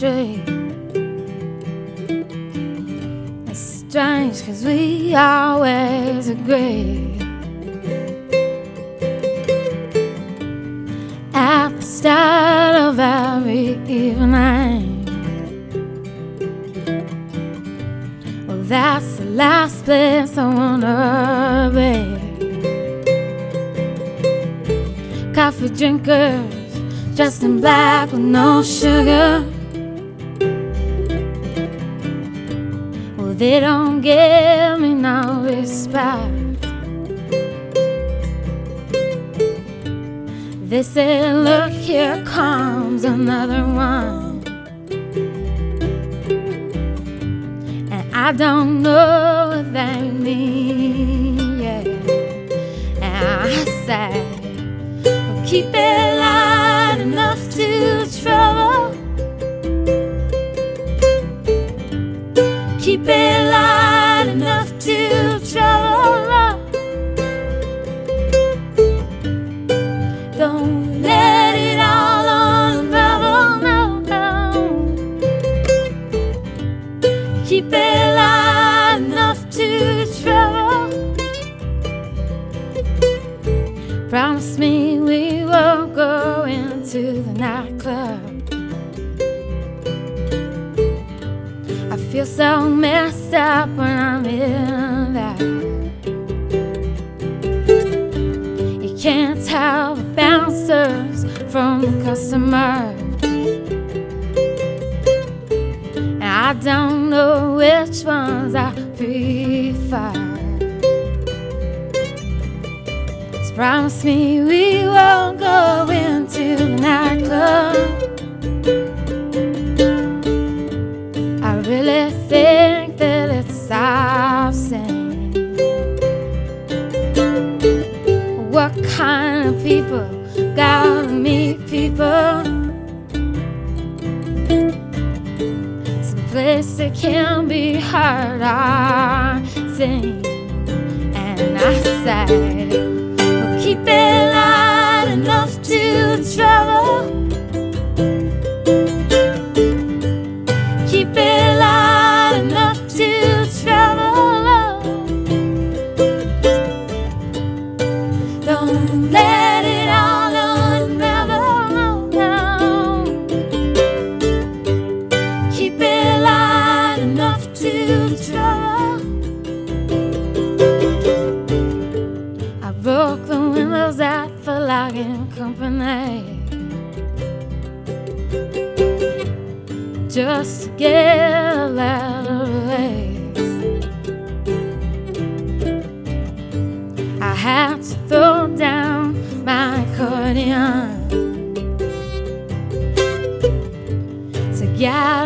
straight. It's strange 'cause we always agree. At the start of every evening, well, that's the last place I wanna be. Coffee drinkers dressed in black with no sugar, well, they don't give me no respect. They say, look, here comes another one, and I don't know what they mean, yeah. And I say, well, keep it light enough to trouble, keep it light enough to trouble. Don't let it all unravel, no, no. Keep it light enough to trouble. Promise me we won't go into the nightclub. I feel so messed up when I'm in that. You can't tell the bouncers from the customers, and I don't know which ones I prefer. Just promise me we won't go into the nightclub. I really think that it's obscene. What kind of people gotta meet people? Someplace that can be heard, I sing. And I say, well, keep it light enough to trouble, keep it light enough to trouble. Don't let it all unravel, no, no. Keep it light enough to trouble. I broke the windows at Verlagen Company just to get a little release. I had to throw down my accordion to get